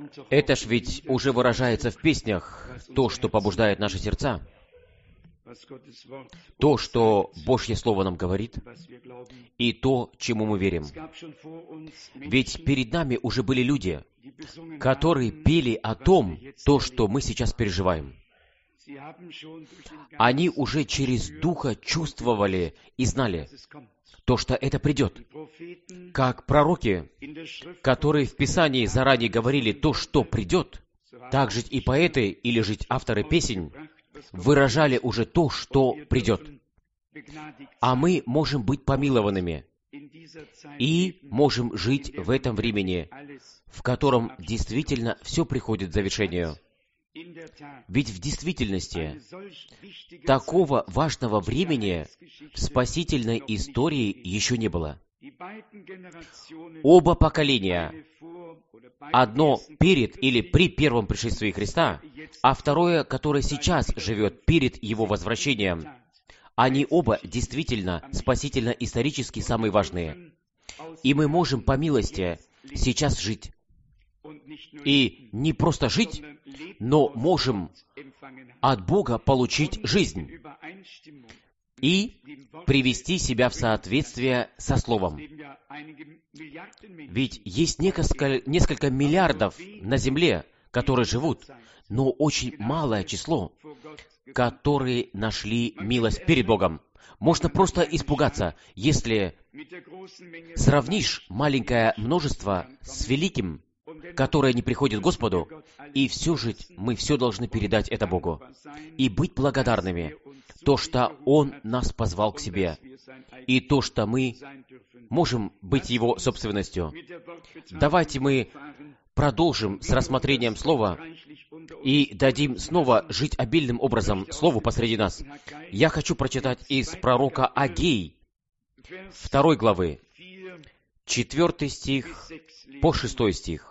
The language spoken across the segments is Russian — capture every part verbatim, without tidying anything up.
Это ж ведь уже выражается в песнях, то, что побуждает наши сердца, то, что Божье Слово нам говорит, и то, чему мы верим. Ведь перед нами уже были люди, которые пели о том, то, что мы сейчас переживаем. Они уже через Духа чувствовали и знали то, что это придет. Как пророки, которые в Писании заранее говорили то, что придет, так же и поэты или же авторы песен выражали уже то, что придет. А мы можем быть помилованными и можем жить в этом времени, в котором действительно все приходит к завершению. Ведь в действительности такого важного времени в спасительной истории еще не было. Оба поколения, одно перед или при первом пришествии Христа, а второе, которое сейчас живет перед Его возвращением, они оба действительно спасительно-исторически самые важные. И мы можем по милости сейчас жить. И не просто жить, но можем от Бога получить жизнь и привести себя в соответствие со Словом. Ведь есть несколько, несколько миллиардов на земле, которые живут, но очень малое число, которые нашли милость перед Богом. Можно просто испугаться, если сравнишь маленькое множество с великим, которое не приходит к Господу, и все же мы все должны передать это Богу и быть благодарными, то, что Он нас позвал к себе, и то, что мы можем быть Его собственностью. Давайте мы продолжим с рассмотрением Слова и дадим снова жить обильным образом Слову посреди нас. Я хочу прочитать из пророка Агей, второй главы, четвертый стих по шестой стих.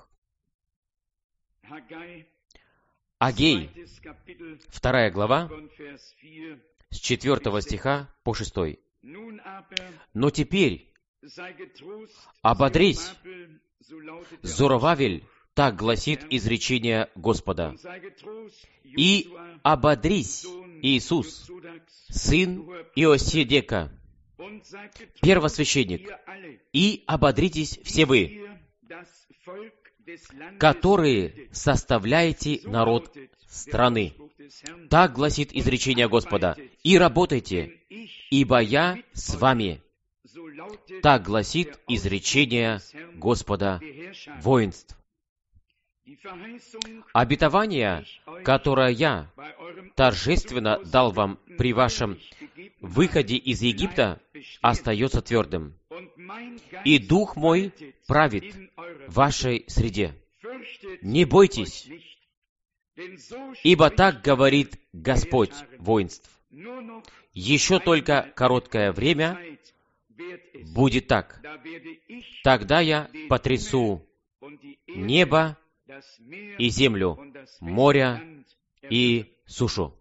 Агей, вторая глава, с четвертого стиха по шестой. «Но теперь ободрись, Зоровавель, так гласит изречение Господа, и ободрись, Иисус, сын Иоседека, первосвященник, и ободритесь все вы, которые составляете народ страны. Так гласит изречение Господа. И работайте, ибо я с вами. Так гласит изречение Господа воинств». Обетование, которое я торжественно дал вам при вашем выходе из Египта, остается твердым. И Дух мой правит в вашей среде. Не бойтесь, ибо так говорит Господь воинств. Еще только короткое время будет так. Тогда я потрясу небо и землю, моря и сушу.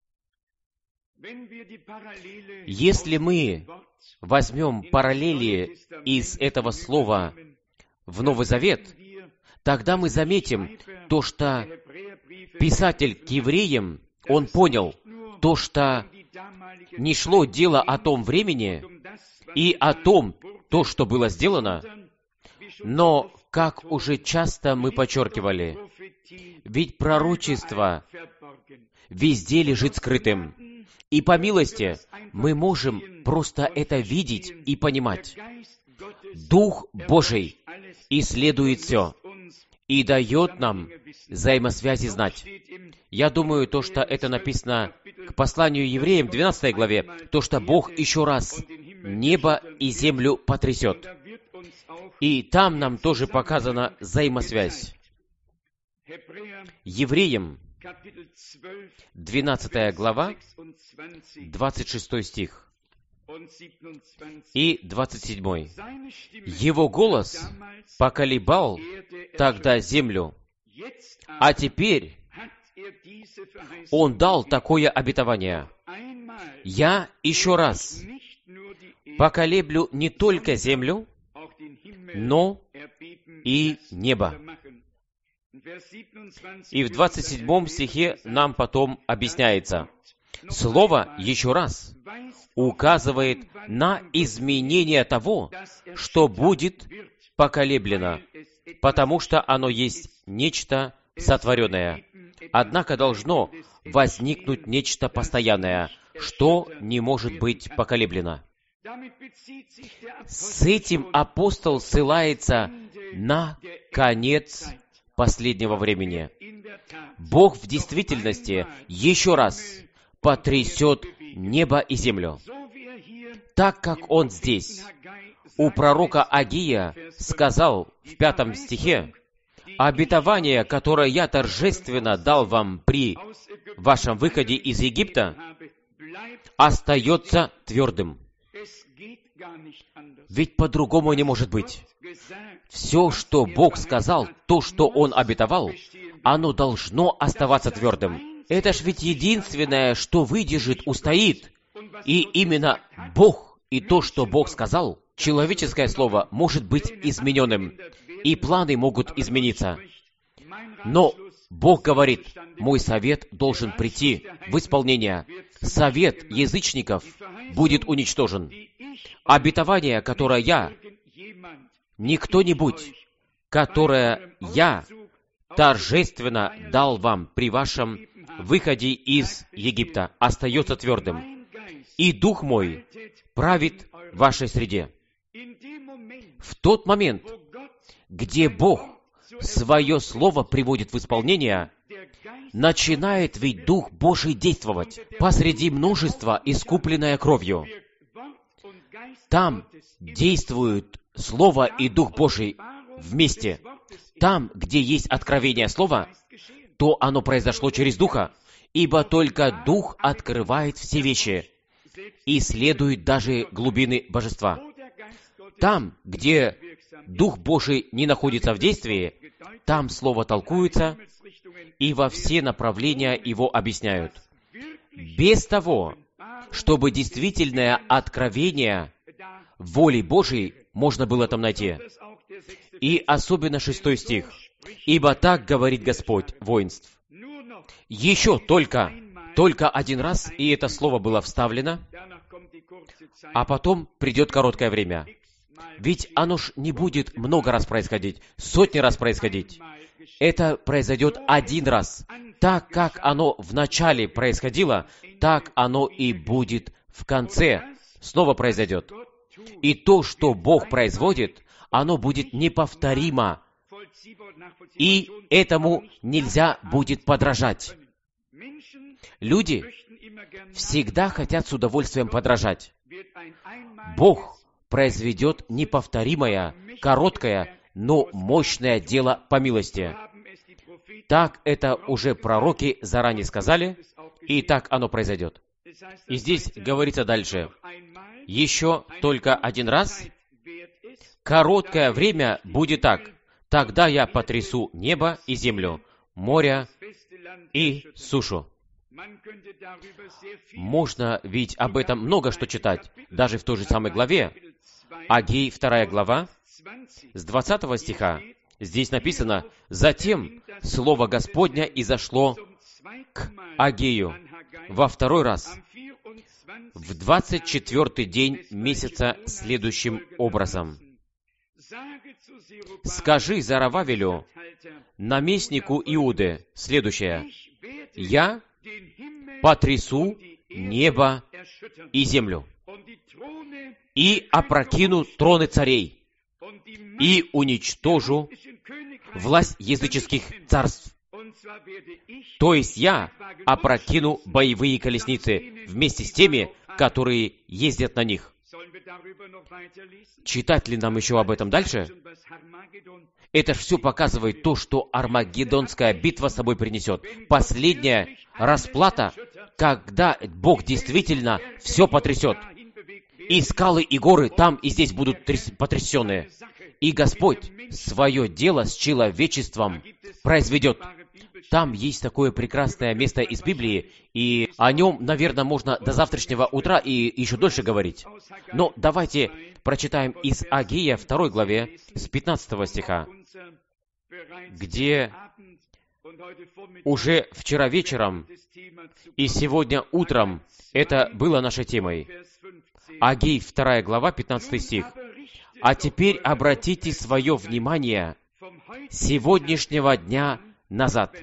Если мы возьмем параллели из этого слова в Новый Завет, тогда мы заметим то, что писатель к евреям, он понял то, что не шло дело о том времени и о том, то, что было сделано, но, как уже часто мы подчеркивали, ведь пророчество везде лежит скрытым. И по милости мы можем просто это видеть и понимать. Дух Божий исследует все и дает нам взаимосвязи знать. Я думаю, то, что это написано к посланию евреям, двенадцатой главе, то, что Бог еще раз небо и землю потрясет. И там нам тоже показана взаимосвязь. Евреям, двенадцатая глава, двадцать шестой стих и двадцать седьмой. «Его голос поколебал тогда землю, а теперь Он дал такое обетование. Я еще раз поколеблю не только землю, но и небо». И в двадцать седьмом стихе нам потом объясняется. Слово еще раз указывает на изменение того, что будет поколеблено, потому что оно есть нечто сотворенное. Однако должно возникнуть нечто постоянное, что не может быть поколеблено. С этим апостол ссылается на конец последнего времени. Бог в действительности еще раз потрясет небо и землю. Так как Он здесь, у пророка Агия, сказал в пятом стихе, «Обетование, которое я торжественно дал вам при вашем выходе из Египта, остается твердым». Ведь по-другому не может быть. Все, что Бог сказал, то, что Он обетовал, оно должно оставаться твердым. Это ж ведь единственное, что выдержит, устоит. И именно Бог и то, что Бог сказал, человеческое слово может быть измененным, и планы могут измениться. Но Бог говорит, мой совет должен прийти в исполнение. Совет язычников будет уничтожен. Обетование, которое я, не кто-нибудь, которое я торжественно дал вам при вашем выходе из Египта, остается твердым. И Дух мой правит в вашей среде. В тот момент, где Бог свое слово приводит в исполнение, начинает ведь Дух Божий действовать посреди множества, искупленное кровью. Там действуют Слово и Дух Божий вместе. Там, где есть откровение Слова, то оно произошло через Духа, ибо только Дух открывает все вещи, исследует даже глубины Божества. Там, где Дух Божий не находится в действии, там Слово толкуется, и во все направления его объясняют. Без того, чтобы действительное откровение воли Божией можно было там найти. И особенно шестой стих. «Ибо так говорит Господь воинств». Еще только, только один раз, и это слово было вставлено, а потом придет короткое время. Ведь оно ж не будет много раз происходить, сотни раз происходить. Это произойдет один раз. Так, как оно в начале происходило, так оно и будет в конце. Снова произойдет. И то, что Бог производит, оно будет неповторимо. И этому нельзя будет подражать. Люди всегда хотят с удовольствием подражать. Бог произведет неповторимое, короткое, но мощное дело по милости. Так это уже пророки заранее сказали, и так оно произойдет. И здесь говорится дальше. Еще только один раз, короткое время будет так. Тогда я потрясу небо и землю, море и сушу. Можно ведь об этом много что читать, даже в той же самой главе. Агей, вторая глава, с двадцатого стиха. Здесь написано, «Затем слово Господня изошло к Агею во второй раз, в двадцать четвертый день месяца следующим образом. Скажи Зарававелю, наместнику Иуды, следующее. Я потрясу небо и землю, и опрокину троны царей, и уничтожу власть языческих царств. То есть я опрокину боевые колесницы вместе с теми, которые ездят на них». Читать ли нам еще об этом дальше? Это все показывает то, что Армагеддонская битва с собой принесет. Последняя расплата, когда Бог действительно все потрясет. И скалы, и горы там и здесь будут потрясенные. И Господь свое дело с человечеством произведет. Там есть такое прекрасное место из Библии, и о нем, наверное, можно до завтрашнего утра и еще дольше говорить. Но давайте прочитаем из Агея второй главе с пятнадцатого стиха, где уже вчера вечером и сегодня утром это было нашей темой. Агей, вторая глава, пятнадцатый стих. «А теперь обратите свое внимание сегодняшнего дня назад».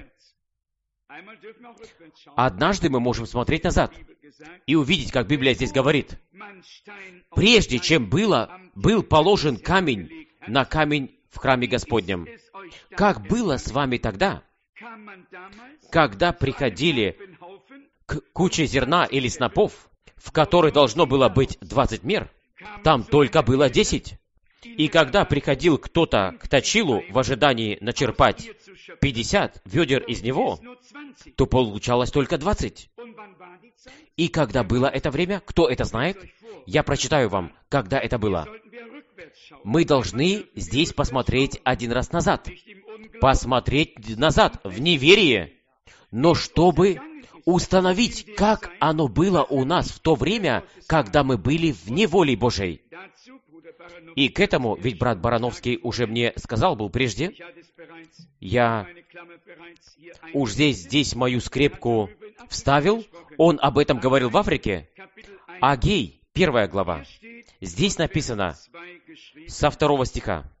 Однажды мы можем смотреть назад и увидеть, как Библия здесь говорит. Прежде чем было, был положен камень на камень в храме Господнем. Как было с вами тогда, когда приходили к куче зерна или снопов, в которой должно было быть двадцать мер, там только было десять. И когда приходил кто-то к точилу в ожидании начерпать пятьдесят ведер из него, то получалось только двадцать. И когда было это время, кто это знает? Я прочитаю вам, когда это было. Мы должны здесь посмотреть один раз назад. Посмотреть назад в неверие. Но чтобы установить, как оно было у нас в то время, когда мы были в неволе Божией. И к этому, ведь брат Барановский уже мне сказал был прежде, я уж здесь, здесь мою скрепку вставил, он об этом говорил в Африке. Агей, первая глава. Здесь написано со второго стиха.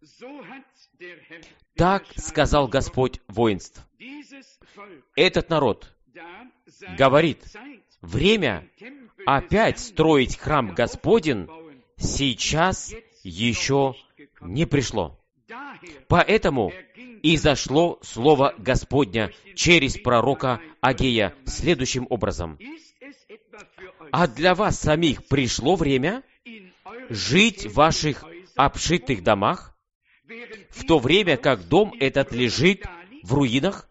«Так сказал Господь воинств». Этот народ говорит, время опять строить храм Господень сейчас еще не пришло. Поэтому и зашло слово Господня через пророка Агея следующим образом. «А для вас самих пришло время жить в ваших обшитых домах, в то время как дом этот лежит в руинах?»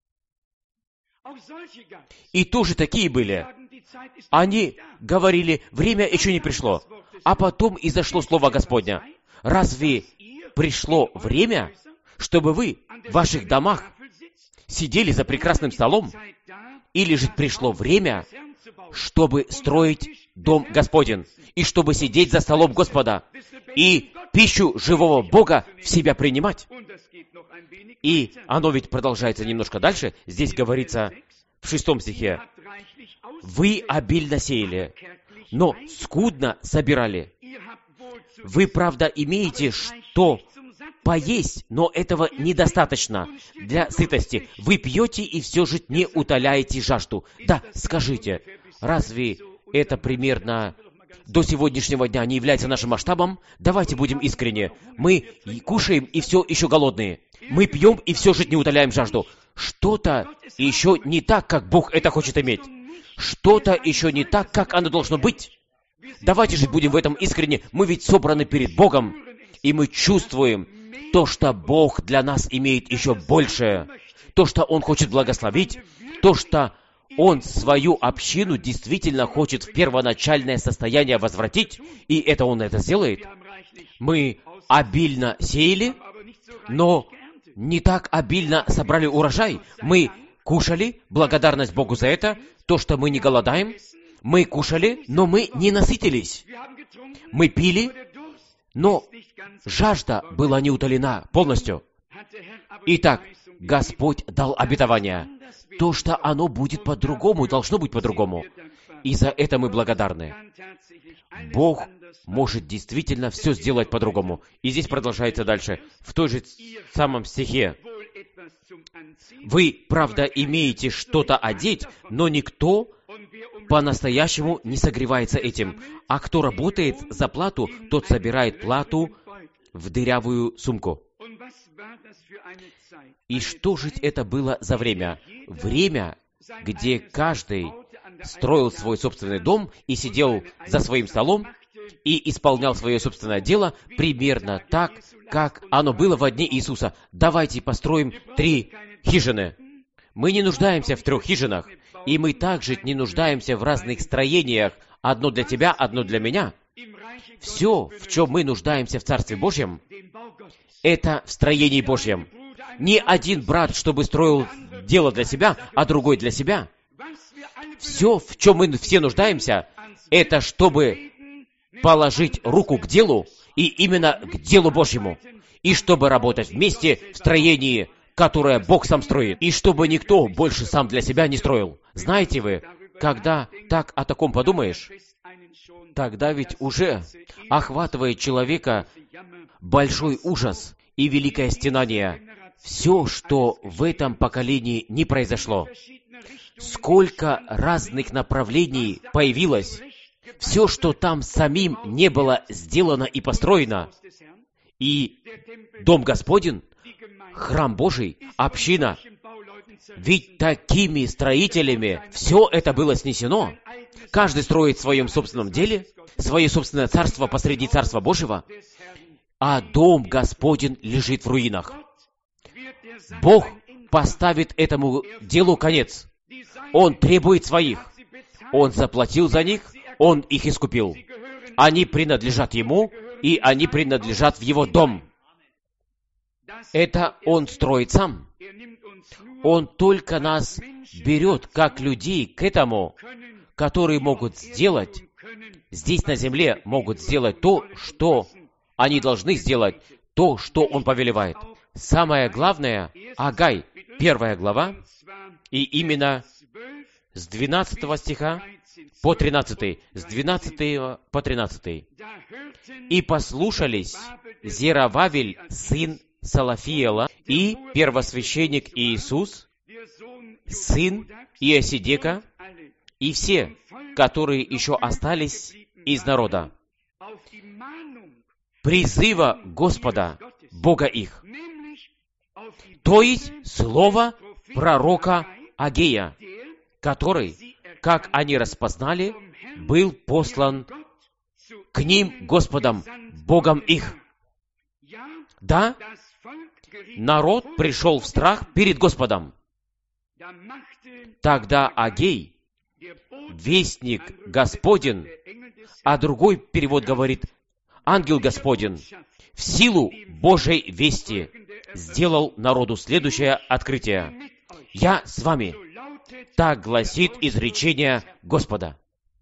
И тоже такие были. Они говорили, время еще не пришло. А потом и зашло слово Господня. Разве пришло время, чтобы вы в ваших домах сидели за прекрасным столом? Или же пришло время, чтобы строить дом Господень, и чтобы сидеть за столом Господа, и пищу живого Бога в себя принимать? И оно ведь продолжается немножко дальше. Здесь говорится в шестом стихе. «Вы обильно сеяли, но скудно собирали. Вы, правда, имеете что поесть, но этого недостаточно для сытости. Вы пьете и все же не утоляете жажду». Да, скажите, разве это примерно до сегодняшнего дня не является нашим масштабом? Давайте будем искренни. Мы кушаем и все еще голодные. Мы пьем и все же не утоляем жажду. Что-то еще не так, как Бог это хочет иметь. Что-то еще не так, как оно должно быть. Давайте же будем в этом искренне. Мы ведь собраны перед Богом, и мы чувствуем то, что Бог для нас имеет еще большее. То, что Он хочет благословить, то, что Он свою общину действительно хочет в первоначальное состояние возвратить, и это Он это сделает. Мы обильно сеяли, но не так обильно собрали урожай. Мы кушали, благодарность Богу за это, то, что мы не голодаем. Мы кушали, но мы не насытились. Мы пили, но жажда была не утолена полностью. Итак, Господь дал обетование. То, что оно будет по-другому, должно быть по-другому. И за это мы благодарны. Бог может действительно все сделать по-другому. И здесь продолжается дальше, в той же самом стихе. «Вы, правда, имеете что-то одеть, но никто по-настоящему не согревается этим. А кто работает за плату, тот собирает плату в дырявую сумку». И что же это было за время? Время, где каждый строил свой собственный дом и сидел за своим столом и исполнял свое собственное дело примерно так, как оно было во дни Иисуса. Давайте построим три хижины. Мы не нуждаемся в трех хижинах, и мы также не нуждаемся в разных строениях, одно для тебя, одно для меня. Все, в чем мы нуждаемся в Царстве Божьем, это в строении Божьем. Ни один брат, чтобы строил дело для себя, а другой для себя. Все, в чем мы все нуждаемся, это чтобы положить руку к делу, и именно к делу Божьему, и чтобы работать вместе в строении которое Бог сам строит, и чтобы никто больше сам для себя не строил. Знаете вы, когда так о таком подумаешь, тогда ведь уже охватывает человека большой ужас и великое стенание. Все, что в этом поколении не произошло, сколько разных направлений появилось, все, что там самим не было сделано и построено, и Дом Господень, Храм Божий, община, ведь такими строителями все это было снесено. Каждый строит в своем собственном деле, свое собственное царство посреди Царства Божьего, а Дом Господень лежит в руинах. Бог поставит этому делу конец. Он требует своих. Он заплатил за них, Он их искупил. Они принадлежат Ему, и они принадлежат в Его дом. Это Он строит сам. Он только нас берет, как людей, к этому, которые могут сделать, здесь на земле могут сделать то, что они должны сделать, то, что Он повелевает. Самое главное, Агай, первая глава, и именно с двенадцатого стиха по тринадцатый, с двенадцатого по тринадцатый. «И послушались Зеровавель, сын Салафиела, и первосвященник Иисус, сын Иосидека, и все, которые еще остались из народа, призыва Господа, Бога их». То есть слово пророка Агея, который, как они распознали, был послан к ним Господом, Богом их. Да, народ пришел в страх перед Господом. Тогда Агей, вестник Господень, а другой перевод говорит, ангел Господень, в силу Божьей вести сделал народу следующее открытие. «Я с вами». Так гласит изречение Господа.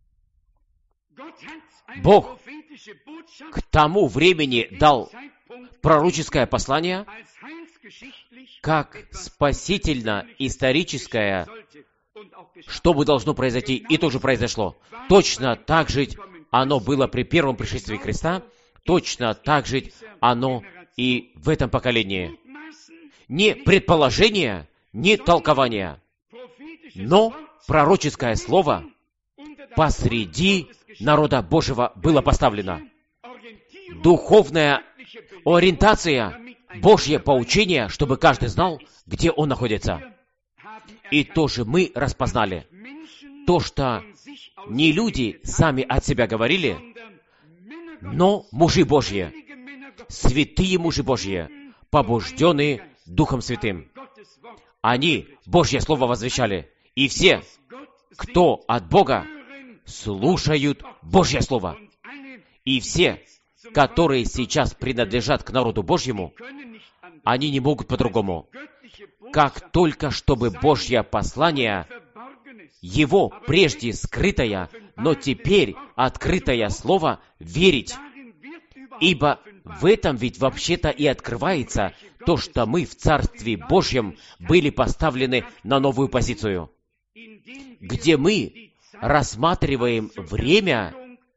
Бог к тому времени дал пророческое послание, как спасительно-историческое, что бы должно произойти, и тоже произошло. Точно так же оно было при первом пришествии Христа, точно так же оно и в этом поколении. Не предположение, не толкование, но пророческое слово посреди народа Божьего было поставлено. Духовная ориентация, Божье поучение, чтобы каждый знал, где он находится. И тоже мы распознали то, что не люди сами от себя говорили, но мужи Божьи, святые мужи Божьи, побужденные Духом Святым. Они Божье Слово возвещали. И все, кто от Бога, слушают Божье Слово. И все, которые сейчас принадлежат к народу Божьему, они не могут по-другому. Как только чтобы Божье послание, его прежде скрытое, но теперь открытое Слово, верить. Ибо в этом ведь вообще-то и открывается то, что мы в Царстве Божьем были поставлены на новую позицию, где мы рассматриваем время,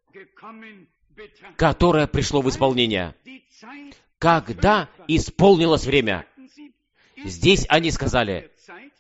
которое пришло в исполнение. Когда исполнилось время? Здесь они сказали,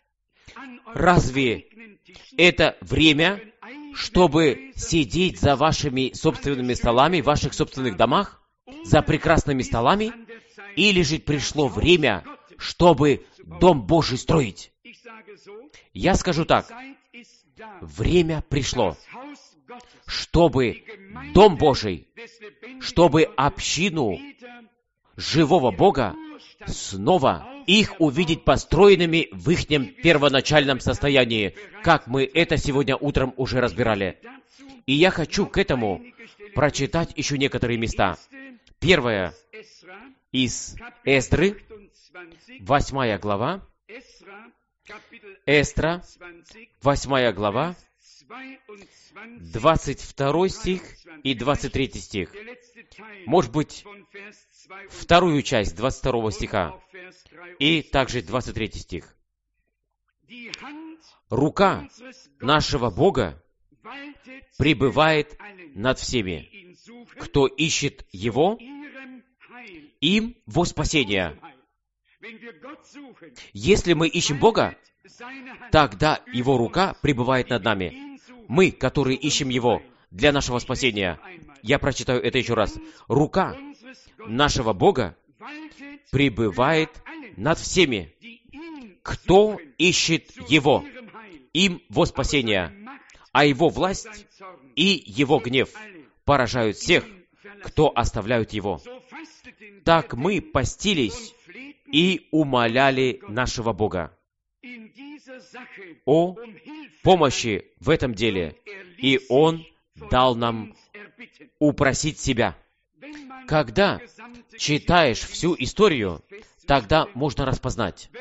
разве это время, чтобы сидеть за вашими собственными столами в ваших собственных домах, за прекрасными столами, или же пришло время, чтобы Дом Божий строить? Я скажу так, время пришло, чтобы Дом Божий, чтобы общину живого Бога снова их увидеть построенными в их первоначальном состоянии, как мы это сегодня утром уже разбирали. И я хочу к этому прочитать еще некоторые места. Первое из Эсдры, восьмая глава, Эстра, восьмая глава, двадцать второй стих и двадцать третий стих. Может быть, вторую часть двадцать второго стиха и также двадцать третий стих. Рука нашего Бога пребывает над всеми, кто ищет Его, им во спасение. Если мы ищем Бога, тогда Его рука пребывает над нами. Мы, которые ищем Его для нашего спасения. Я прочитаю это еще раз. Рука нашего Бога пребывает над всеми, кто ищет Его, им во спасение, а Его власть и Его гнев поражают всех, кто оставляют Его. Так мы постились и умоляли нашего Бога о помощи в этом деле, и Он дал нам упросить себя. Когда читаешь всю историю, тогда можно распознать,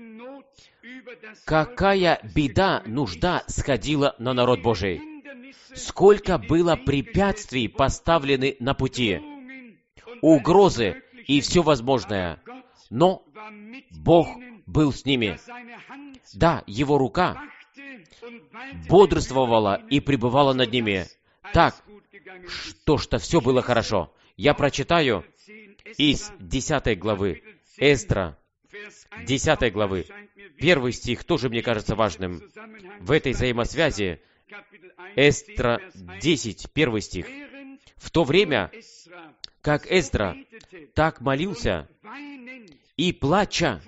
какая беда, нужда сходила на народ Божий. Сколько было препятствий поставлены на пути, угрозы и все возможное. Но Бог был с ними. Да, Его рука бодрствовала и пребывала над ними так, что, что все было хорошо. Я прочитаю из десятой главы Эздра, десятой главы. Первый стих тоже мне кажется важным. В этой взаимосвязи Эздра десять, первый стих. В то время, как Эздра так молился и плача,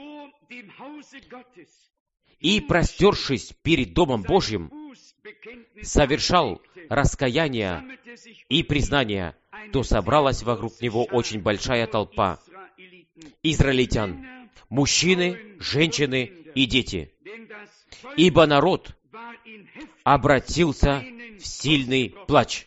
и простершись перед Домом Божьим, совершал раскаяние и признание, то собралась вокруг него очень большая толпа израильтян, мужчины, женщины и дети. Ибо народ обратился в сильный плач.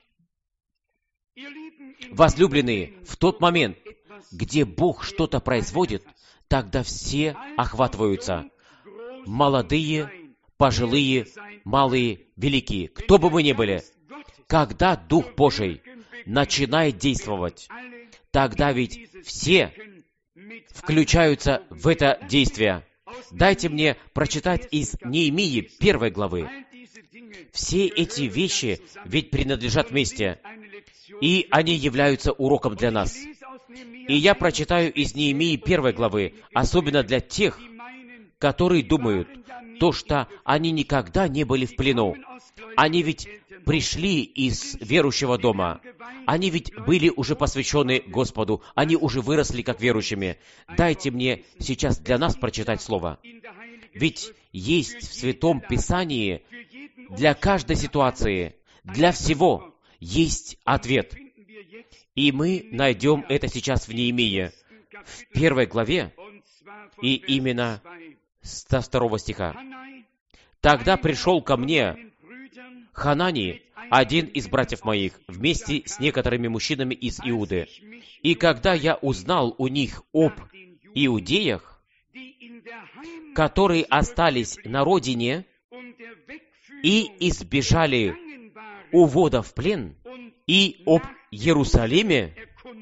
Возлюбленные, в тот момент, где Бог что-то производит, тогда все охватываются. Молодые, пожилые, малые, великие, кто бы мы ни были. Когда Дух Божий начинает действовать, тогда ведь все включаются в это действие. Дайте мне прочитать из Неемии первой главы. Все эти вещи ведь принадлежат вместе, и они являются уроком для нас. И я прочитаю из Неемии первой главы, особенно для тех, которые думают, то, что они никогда не были в плену. Они ведь пришли из верующего дома. Они ведь были уже посвящены Господу. Они уже выросли как верующими. Дайте мне сейчас для нас прочитать Слово. Ведь есть в Святом Писании для каждой ситуации, для всего есть ответ. И мы найдем это сейчас в Неемии, в первой главе, и именно со второго стиха. «Тогда пришел ко мне Ханани, один из братьев моих, вместе с некоторыми мужчинами из Иуды. И когда я узнал у них об иудеях, которые остались на родине и избежали увода в плен, и об Иерусалиме,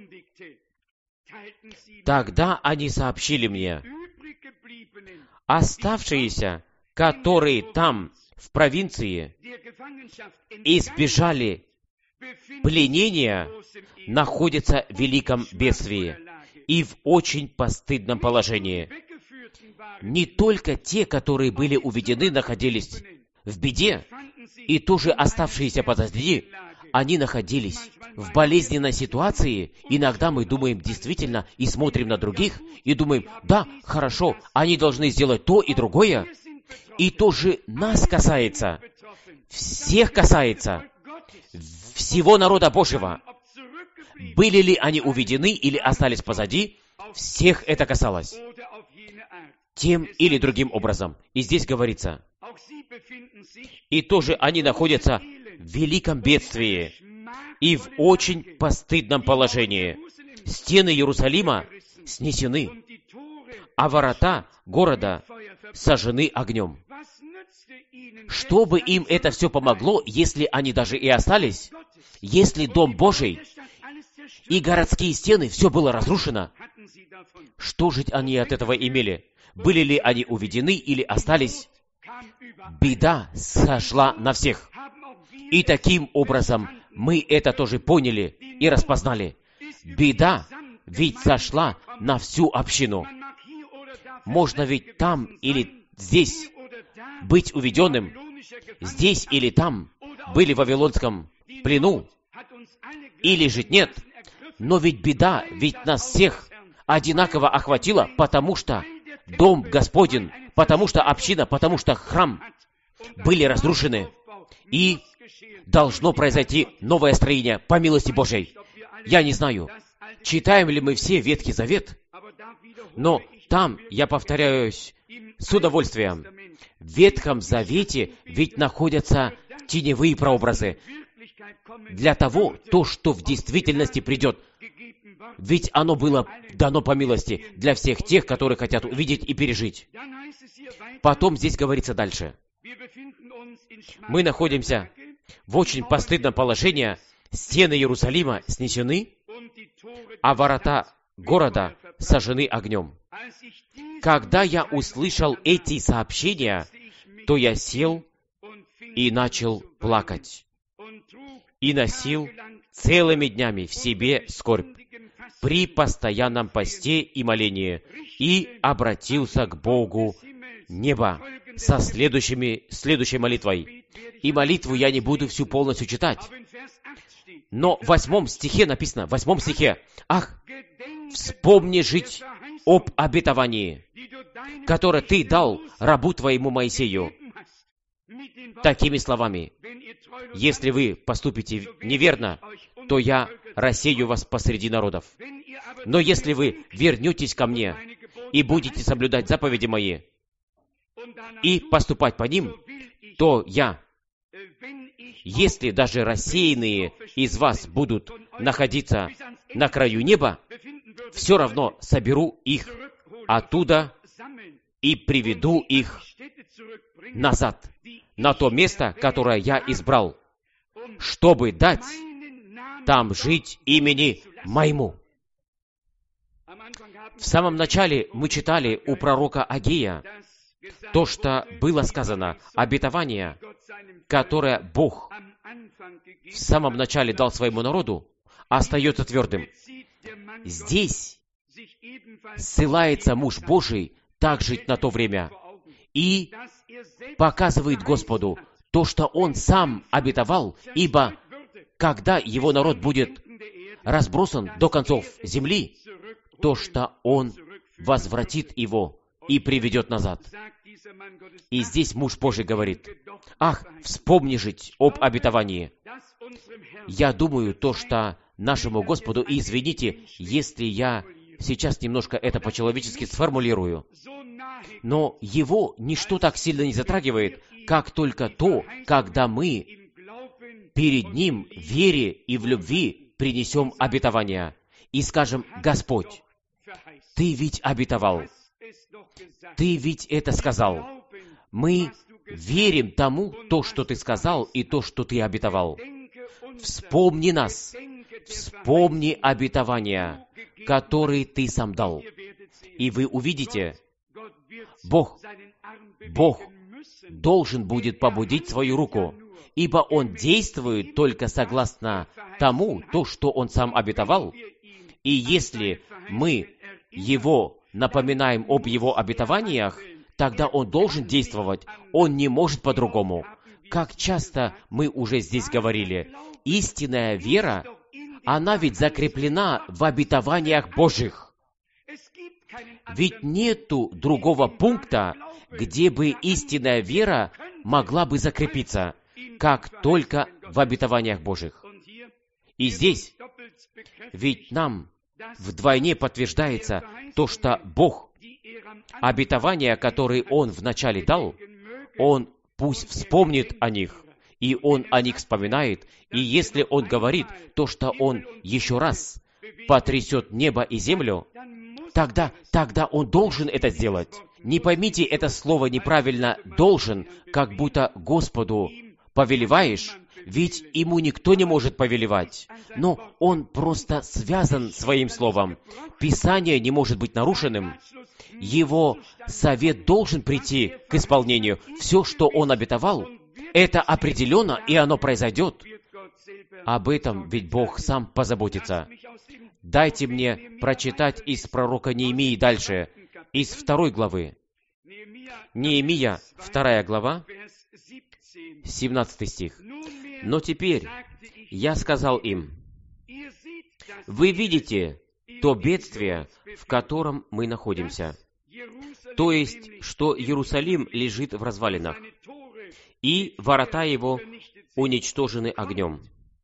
тогда они сообщили мне, оставшиеся, которые там, в провинции, избежали пленения, находятся в великом бедствии и в очень постыдном положении. Не только те, которые были уведены, находились в беде, и тоже оставшиеся позади, они находились в болезненной ситуации. Иногда мы думаем действительно и смотрим на других, и думаем, да, хорошо, они должны сделать то и другое. И тоже нас касается, всех касается, всего народа Божьего. Были ли они уведены или остались позади, всех это касалось. Тем или другим образом. И здесь говорится, и тоже они находятся в великом бедствии и в очень постыдном положении. Стены Иерусалима снесены, а ворота города сожжены огнем. что бы им это все помогло, если они даже и остались, если Дом Божий и городские стены, все было разрушено? Что же они от этого имели? Были ли они уведены или остались? Беда сошла на всех. И таким образом мы это тоже поняли и распознали. Беда ведь сошла на всю общину. Можно ведь там или здесь быть уведенным, здесь или там были в Вавилонском плену, или же нет. Но ведь беда ведь нас всех одинаково охватила, потому что Дом Господень, потому что община, потому что храм были разрушены. И должно произойти новое строение по милости Божией. Я не знаю, читаем ли мы все Ветхий Завет, но там, я повторяюсь с удовольствием, в Ветхом Завете ведь находятся теневые прообразы для того, то, что в действительности придет. Ведь оно было дано по милости для всех тех, которые хотят увидеть и пережить. Потом здесь говорится дальше. Мы находимся в очень постыдном положении. Стены Иерусалима снесены, а ворота города сожжены огнем. Когда я услышал эти сообщения, то я сел и начал плакать, и носил целыми днями в себе скорбь при постоянном посте и молении, и обратился к Богу неба со следующими, следующей молитвой. И молитву я не буду всю полностью читать. Но в восьмом стихе написано, в восьмом стихе, «Ах, вспомни жить об обетовании, которое ты дал рабу твоему Моисею». Такими словами, если вы поступите неверно, то я рассею вас посреди народов. Но если вы вернетесь ко мне и будете соблюдать заповеди мои и поступать по ним, то я, если даже рассеянные из вас будут находиться на краю неба, все равно соберу их оттуда и приведу их назад, на то место, которое я избрал, чтобы дать там жить имени моему. В самом начале мы читали у пророка Агея то, что было сказано, обетование, которое Бог в самом начале дал своему народу, остается твердым. Здесь ссылается муж Божий так жить на то время и показывает Господу то, что Он сам обетовал, ибо когда Его народ будет разбросан до концов земли, то, что Он возвратит его и приведет назад. И здесь муж Божий говорит, «Ах, вспомни жить об обетовании». Я думаю, то, что нашему Господу, и извините, если я сейчас немножко это по-человечески сформулирую, но Его ничто так сильно не затрагивает, как только то, когда мы перед Ним в вере и в любви принесем обетование и скажем, «Господь, Ты ведь обетовал, Ты ведь это сказал. Мы верим тому, то, что Ты сказал, и то, что Ты обетовал. Вспомни нас, вспомни обетования, которые Ты сам дал». И вы увидите, Бог, Бог должен будет побудить свою руку, ибо Он действует только согласно тому, то, что Он сам обетовал. И если мы Его напоминаем об Его обетованиях, тогда Он должен действовать. Он не может по-другому. Как часто мы уже здесь говорили, истинная вера, она ведь закреплена в обетованиях Божьих. Ведь нету другого пункта, где бы истинная вера могла бы закрепиться, как только в обетованиях Божьих. И здесь ведь нам вдвойне подтверждается то, что Бог, обетования, которые Он вначале дал, Он пусть вспомнит о них, и Он о них вспоминает, и если Он говорит то, что Он еще раз потрясет небо и землю, тогда, тогда он должен это сделать. Не поймите это слово неправильно «должен», как будто Господу повелеваешь, ведь ему никто не может повелевать. Но он просто связан своим словом. Писание не может быть нарушенным. Его совет должен прийти к исполнению. Все, что он обетовал, это определенно, и оно произойдет. Об этом ведь Бог сам позаботится. Дайте мне прочитать из пророка Неемии дальше, из второй главы. Неемия, вторая глава, семнадцатый стих. «Но теперь я сказал им, вы видите то бедствие, в котором мы находимся, то есть, что Иерусалим лежит в развалинах, и ворота его уничтожены огнем.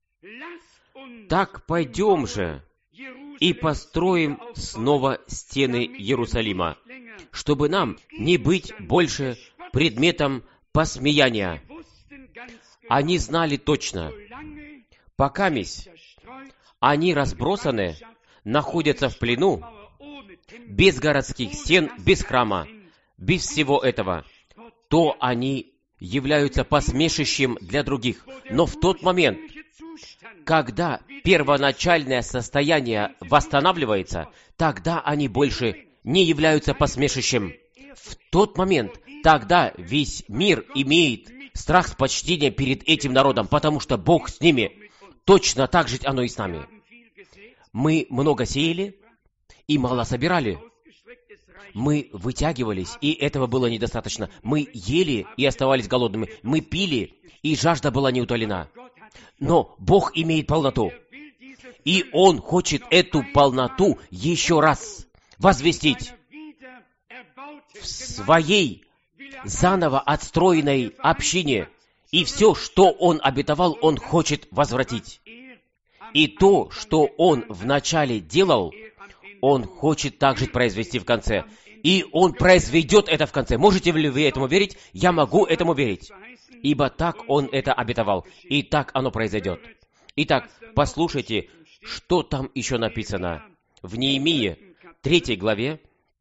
Так пойдем же и построим снова стены Иерусалима, чтобы нам не быть больше предметом посмеяния». Они знали точно, покамись они разбросаны, находятся в плену, без городских стен, без храма, без всего этого, то они являются посмешищем для других. Но в тот момент, когда первоначальное состояние восстанавливается, тогда они больше не являются посмешищем. В тот момент, тогда весь мир имеет страх с почтением перед этим народом, потому что Бог с ними. Точно так же оно и с нами. Мы много сеяли и мало собирали. Мы вытягивались, и этого было недостаточно. Мы ели и оставались голодными. Мы пили, и жажда была не утолена. Но Бог имеет полноту. И Он хочет эту полноту еще раз возвестить в своей заново отстроенной общине. И все, что Он обетовал, Он хочет возвратить. И то, что Он вначале делал, Он хочет также произвести в конце. И Он произведет это в конце. Можете ли вы этому верить? Я могу этому верить. Ибо так Он это обетовал. И так оно произойдет. Итак, послушайте, что там еще написано. В Неемии, третьей главе,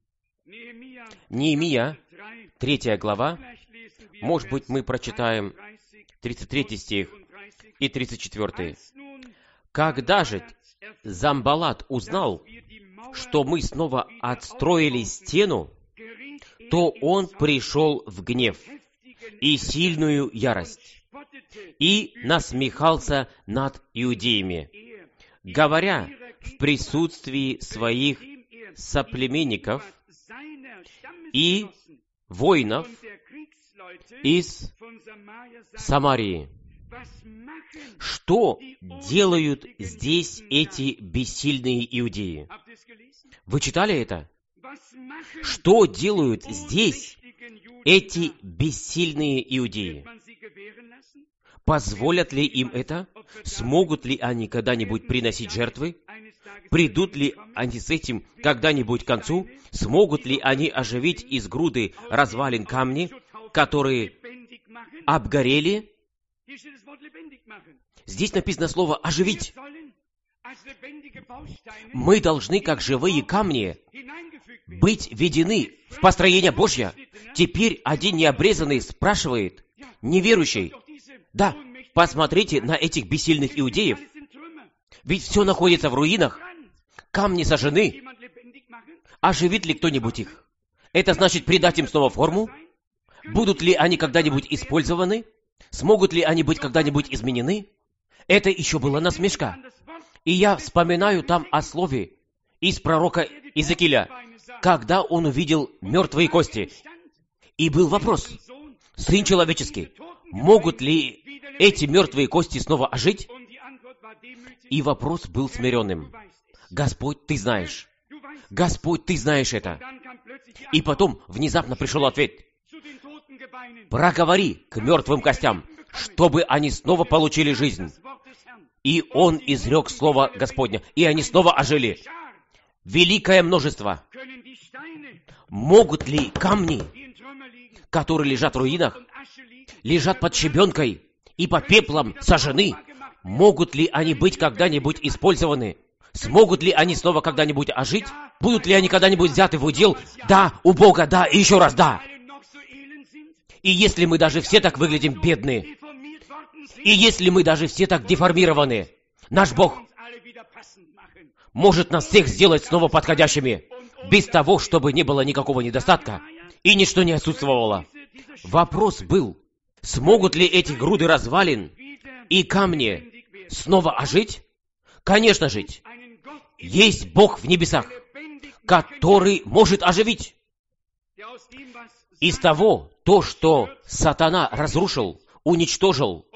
Неемия, третья глава, может быть, мы прочитаем тридцать третий стих и тридцать четвёртый. «Когда же Замбалат узнал, что мы снова отстроили стену, то он пришел в гнев и сильную ярость, и насмехался над иудеями, говоря в присутствии своих соплеменников и воинов из Самарии: что делают здесь эти бессильные иудеи?» Вы читали это? Что делают здесь эти бессильные иудеи? Позволят ли им это? Смогут ли они когда-нибудь приносить жертвы? Придут ли они с этим когда-нибудь к концу? Смогут ли они оживить из груды развалин камни, которые обгорели? Здесь написано слово «оживить». Мы должны, как живые камни, быть введены в построение Божье. Теперь один необрезанный спрашивает, неверующий: да, посмотрите на этих бессильных иудеев, ведь все находится в руинах, камни сожжены. Оживит ли кто-нибудь их? Это значит придать им снова форму? Будут ли они когда-нибудь использованы? Смогут ли они быть когда-нибудь изменены? Это еще была насмешка. И я вспоминаю там о слове из пророка Иезекииля, когда он увидел мертвые кости. И был вопрос: Сын человеческий, могут ли эти мертвые кости снова ожить? И вопрос был смиренным. Господь, Ты знаешь. Господь, Ты знаешь это. И потом внезапно пришел ответ: проговори к мертвым костям, чтобы они снова получили жизнь. И он изрек слово Господне, и они снова ожили. Великое множество. Могут ли камни, которые лежат в руинах, лежат под щебенкой и под пеплом сожжены, могут ли они быть когда-нибудь использованы? Смогут ли они снова когда-нибудь ожить? Будут ли они когда-нибудь взяты в удел? Да, у Бога, да, и еще раз да. И если мы даже все так выглядим бедные, и если мы даже все так деформированы, наш Бог может нас всех сделать снова подходящими, без того, чтобы не было никакого недостатка, и ничто не отсутствовало. Вопрос был, смогут ли эти груды развалин и камни снова ожить? Конечно, жить. Есть Бог в небесах, который может оживить. Из того, то, что сатана разрушил, уничтожил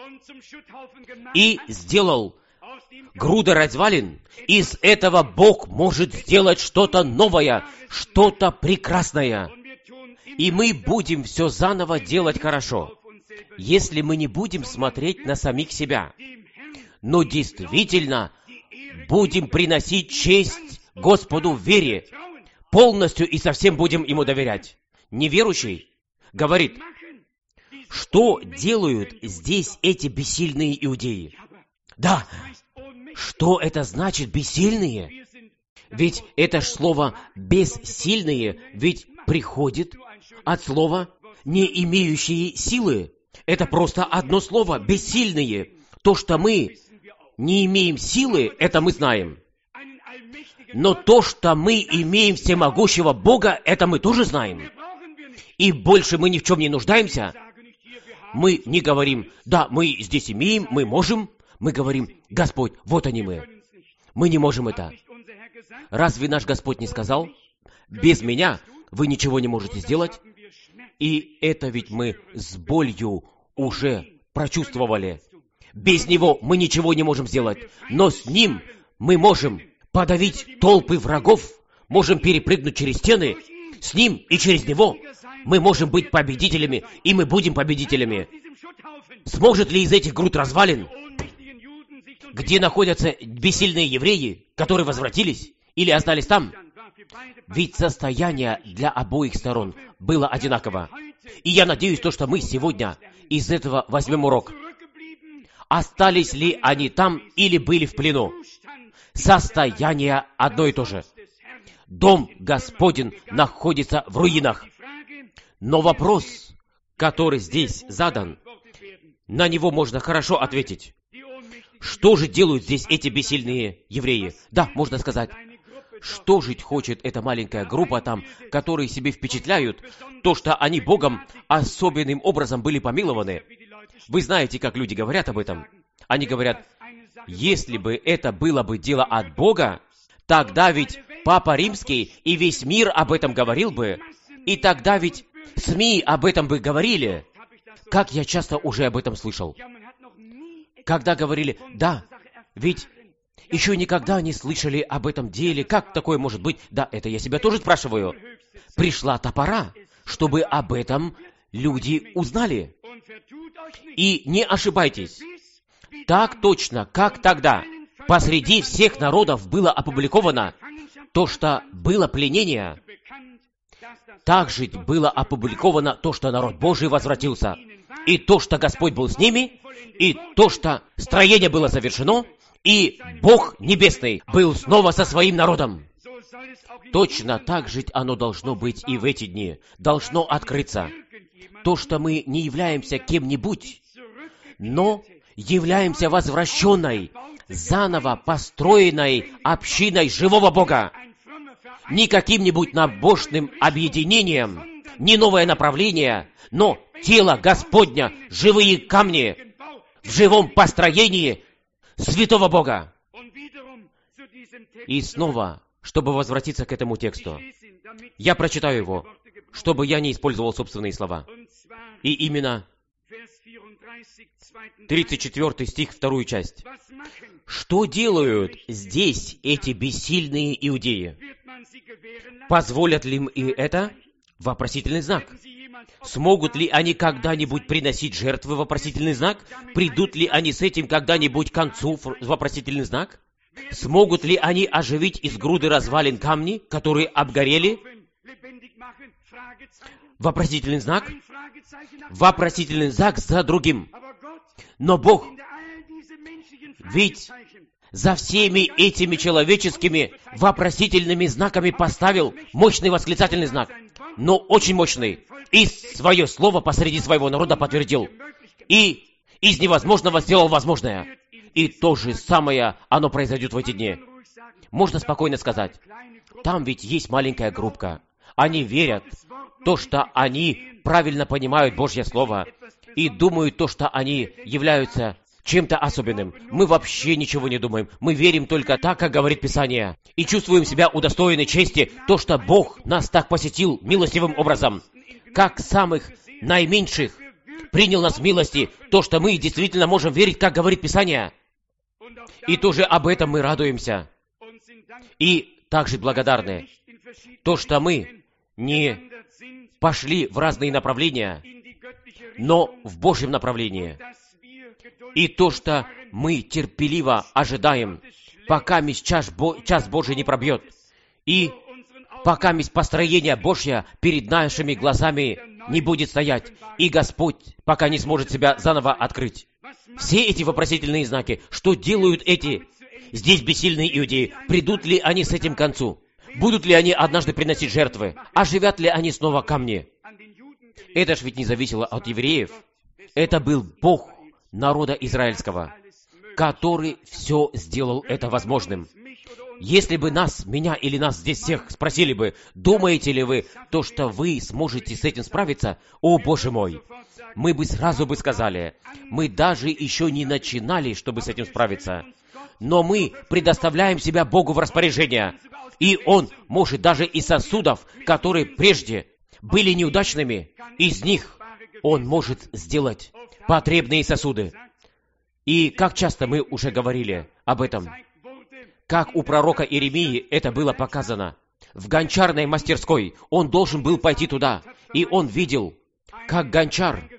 и сделал груды развалин, из этого Бог может сделать что-то новое, что-то прекрасное. И мы будем все заново делать хорошо, если мы не будем смотреть на самих себя, но действительно будем приносить честь Господу в вере, полностью и совсем будем Ему доверять. Неверующий говорит, что делают здесь эти бессильные иудеи? Да, что это значит бессильные? Ведь это ж слово «бессильные» ведь приходит от слова «не имеющие силы». Это просто одно слово «бессильные». То, что мы не имеем силы, это мы знаем. Но то, что мы имеем всемогущего Бога, это мы тоже знаем. И больше мы ни в чем не нуждаемся. Мы не говорим, да, мы здесь имеем, мы можем. Мы говорим, Господь, вот они мы. Мы не можем это. Разве наш Господь не сказал, без меня вы ничего не можете сделать? И это ведь мы с болью уже прочувствовали. Без Него мы ничего не можем сделать. Но с Ним мы можем подавить толпы врагов, можем перепрыгнуть через стены. С Ним и через Него мы можем быть победителями, и мы будем победителями. Сможет ли из этих груд развалин, где находятся бессильные евреи, которые возвратились или остались там? Ведь состояние для обоих сторон было одинаково. И я надеюсь, то, что мы сегодня из этого возьмем урок. Остались ли они там или были в плену? Состояние одно и то же. Дом Господень находится в руинах. Но вопрос, который здесь задан, на него можно хорошо ответить. Что же делают здесь эти бессильные евреи? Да, можно сказать, что жить хочет эта маленькая группа там, которые себе впечатляют, то, что они Богом особенным образом были помилованы. Вы знаете, как люди говорят об этом. Они говорят, если бы это было бы дело от Бога, тогда ведь Папа Римский и весь мир об этом говорил бы, и тогда ведь СМИ об этом бы говорили. Как я часто уже об этом слышал. Когда говорили, да, ведь еще никогда не слышали об этом деле, как такое может быть? Да, это я себя тоже спрашиваю. Пришла-то пора, чтобы об этом люди узнали. И не ошибайтесь, так точно, как тогда, посреди всех народов было опубликовано то, что было пленение, так же было опубликовано то, что народ Божий возвратился, и то, что Господь был с ними, и то, что строение было завершено, и Бог Небесный был снова со своим народом. Точно так же оно должно быть и в эти дни, должно открыться. То, что мы не являемся кем-нибудь, но являемся возвращенной, заново построенной общиной живого Бога. Не каким-нибудь набожным объединением, не новое направление, но тело Господня, живые камни, в живом построении святого Бога. И снова, чтобы возвратиться к этому тексту, я прочитаю его, чтобы я не использовал собственные слова. И именно тридцать четвёртый стих, вторую часть. Что делают здесь эти бессильные иудеи? Позволят ли им и это? Вопросительный знак. Смогут ли они когда-нибудь приносить жертвы? Вопросительный знак. Придут ли они с этим когда-нибудь к концу? Вопросительный знак. Смогут ли они оживить из груды развалин камни, которые обгорели? Вопросительный знак. Вопросительный знак за другим. Но Бог, ведь за всеми этими человеческими вопросительными знаками поставил мощный восклицательный знак, но очень мощный, и свое слово посреди своего народа подтвердил, и из невозможного сделал возможное. И то же самое оно произойдет в эти дни. Можно спокойно сказать, там ведь есть маленькая группка. Они верят то, что они правильно понимают Божье Слово, и думают то, что они являются чем-то особенным. Мы вообще ничего не думаем. Мы верим только так, как говорит Писание. И чувствуем себя удостоены чести, то, что Бог нас так посетил милостивым образом. Как самых наименьших принял нас в милости, то, что мы действительно можем верить, как говорит Писание. И тоже об этом мы радуемся. И также благодарны, то, что мы не пошли в разные направления, но в Божьем направлении. И то, что мы терпеливо ожидаем, пока мисс час, Бо... час Божий не пробьет. И пока мисс построение Божье перед нашими глазами не будет стоять. И Господь пока не сможет себя заново открыть. Все эти вопросительные знаки, что делают эти здесь бессильные иудеи, придут ли они с этим к концу? Будут ли они однажды приносить жертвы? Оживят ли они снова ко мне? Это ж ведь не зависело от евреев. Это был Бог народа израильского, который все сделал это возможным. Если бы нас, меня или нас здесь всех спросили бы, думаете ли вы, то, что вы сможете с этим справиться, о, Боже мой, мы бы сразу бы сказали, мы даже еще не начинали, чтобы с этим справиться. Но мы предоставляем себя Богу в распоряжение, и Он может даже из сосудов, которые прежде были неудачными, из них Он может сделать потребные сосуды. И как часто мы уже говорили об этом, как у пророка Иеремии это было показано. В гончарной мастерской он должен был пойти туда, и он видел, как гончар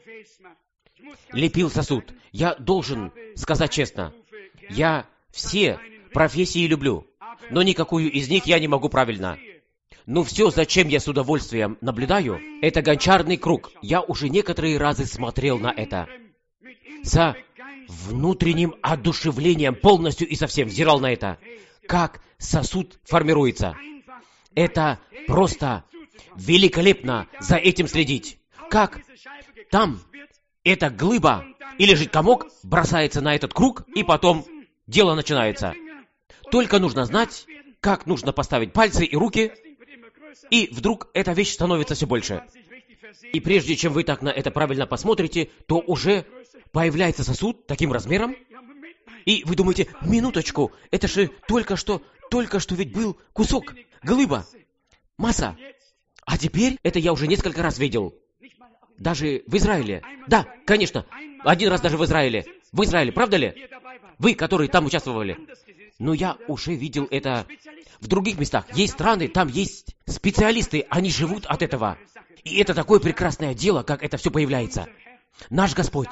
лепил сосуд. Я должен сказать честно, я все профессии люблю, но никакую из них я не могу правильно. Но все, зачем я с удовольствием наблюдаю, это гончарный круг. Я уже некоторые разы смотрел на это. Со внутренним одушевлением полностью и совсем взирал на это. Как сосуд формируется. Это просто великолепно за этим следить. Как там эта глыба или же комок бросается на этот круг, и потом дело начинается. Только нужно знать, как нужно поставить пальцы и руки, и вдруг эта вещь становится все больше. И прежде чем вы так на это правильно посмотрите, то уже появляется сосуд таким размером, и вы думаете, минуточку, это же только что, только что ведь был кусок, глыба, масса. А теперь, это я уже несколько раз видел, даже в Израиле. Да, конечно, один раз даже в Израиле. В Израиле, правда ли? Вы, которые там участвовали. Но я уже видел это в других местах. Есть страны, там есть специалисты, они живут от этого. И это такое прекрасное дело, как это все появляется. Наш Господь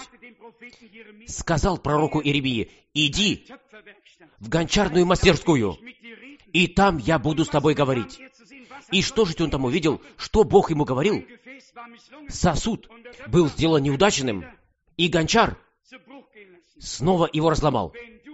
сказал пророку Иеремии, иди в гончарную мастерскую, и там я буду с тобой говорить. И что же он там увидел? Что Бог ему говорил? Сосуд был сделан неудачным, и гончар снова его разломал.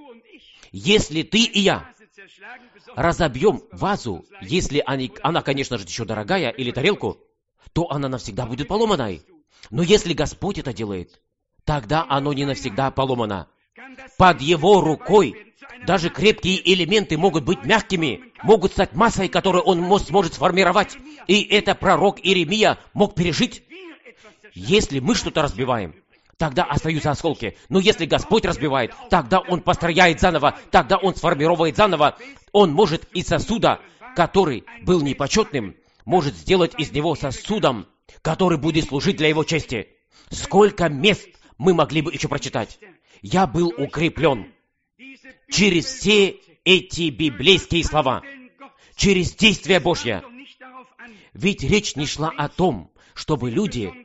Если ты и я разобьем вазу, если они, она, конечно же, еще дорогая, или тарелку, то она навсегда будет поломанной. Но если Господь это делает, тогда оно не навсегда поломано. Под Его рукой даже крепкие элементы могут быть мягкими, могут стать массой, которую Он сможет сформировать. И это пророк Иеремия мог пережить. Если мы что-то разбиваем, тогда остаются осколки. Но если Господь разбивает, тогда Он построяет заново, тогда Он сформирует заново. Он может из сосуда, который был непочетным, может сделать из него сосудом, который будет служить для Его чести. Сколько мест мы могли бы еще прочитать. Я был укреплен через все эти библейские слова, через действие Божье. Ведь речь не шла о том, чтобы люди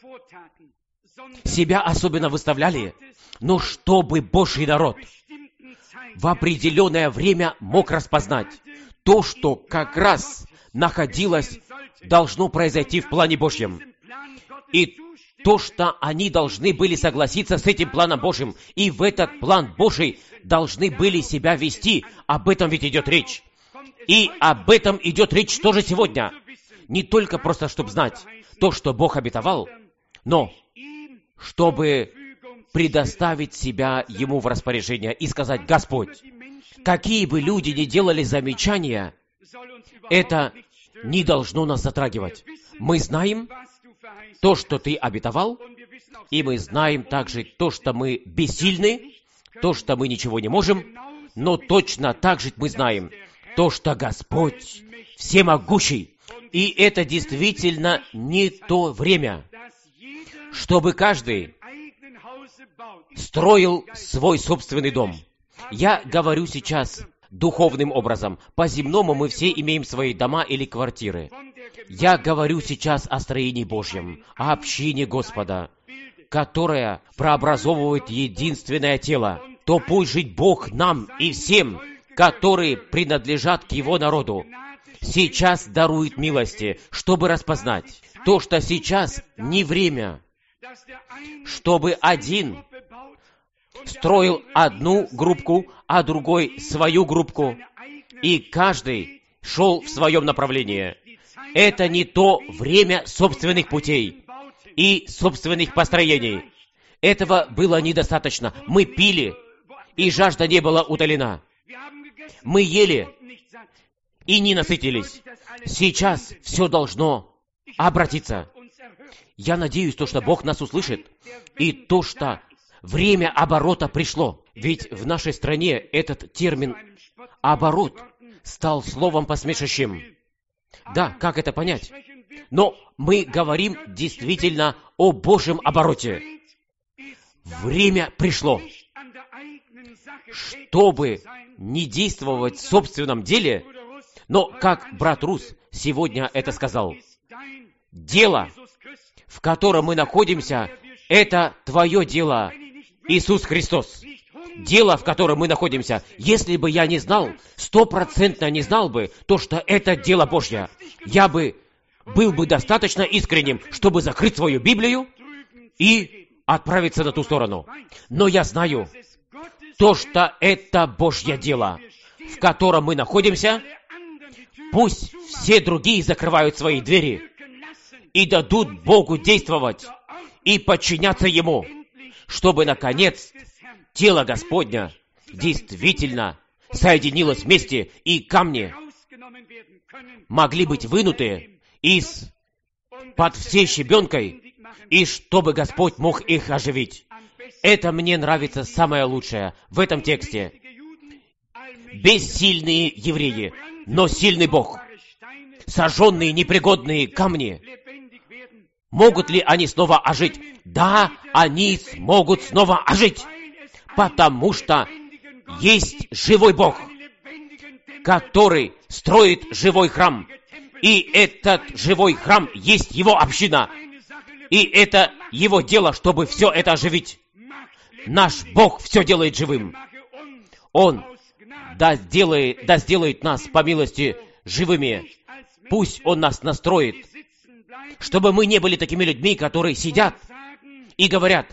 себя особенно выставляли, но чтобы Божий народ в определенное время мог распознать то, что как раз находилось, должно произойти в плане Божьем. И то, что они должны были согласиться с этим планом Божьим, и в этот план Божий должны были себя вести. Об этом ведь идет речь. И об этом идет речь тоже сегодня. Не только просто, чтобы знать то, что Бог обетовал, но чтобы предоставить себя Ему в распоряжение и сказать: Господь, какие бы люди ни делали замечания, это не должно нас затрагивать. Мы знаем то, что Ты обетовал, и мы знаем также то, что мы бессильны, то, что мы ничего не можем, но точно так же мы знаем то, что Господь всемогущий. И это действительно не то время, чтобы каждый строил свой собственный дом. Я говорю сейчас духовным образом. По-земному мы все имеем свои дома или квартиры. Я говорю сейчас о строении Божьем, о общине Господа, которая прообразовывает единственное тело. То пусть жить Бог нам и всем, которые принадлежат к Его народу, сейчас дарует милости, чтобы распознать то, что сейчас не время, чтобы один строил одну группку, а другой свою группку, и каждый шел в своем направлении. Это не то время собственных путей и собственных построений. Этого было недостаточно. Мы пили, и жажда не была утолена. Мы ели и не насытились. Сейчас все должно обратиться. Я надеюсь, то, что Бог нас услышит, и то, что время оборота пришло. Ведь в нашей стране этот термин «оборот» стал словом посмешищем. Да, как это понять? Но мы говорим действительно о Божьем обороте. Время пришло. Чтобы не действовать в собственном деле, но, как брат Рус сегодня это сказал, дело, в котором мы находимся, это твое дело, Иисус Христос. Дело, в котором мы находимся, если бы я не знал, стопроцентно не знал бы то, что это дело Божье, я бы был бы достаточно искренним, чтобы закрыть свою Библию и отправиться на ту сторону. Но я знаю то, что это Божье дело, в котором мы находимся. Пусть все другие закрывают свои двери и дадут Богу действовать и подчиняться Ему, чтобы, наконец, тело Господня действительно соединилось вместе, и камни могли быть вынуты из-под всей щебенкой, и чтобы Господь мог их оживить. Это мне нравится самое лучшее в этом тексте. Бессильные евреи, но сильный Бог. Сожженные непригодные камни. Могут ли они снова ожить? Да, они смогут снова ожить. Потому что есть живой Бог, который строит живой храм. И этот живой храм есть Его община. И это Его дело, чтобы все это оживить. Наш Бог все делает живым. Он да сделает, да сделает нас по милости живыми. Пусть Он нас настроит, чтобы мы не были такими людьми, которые сидят и говорят: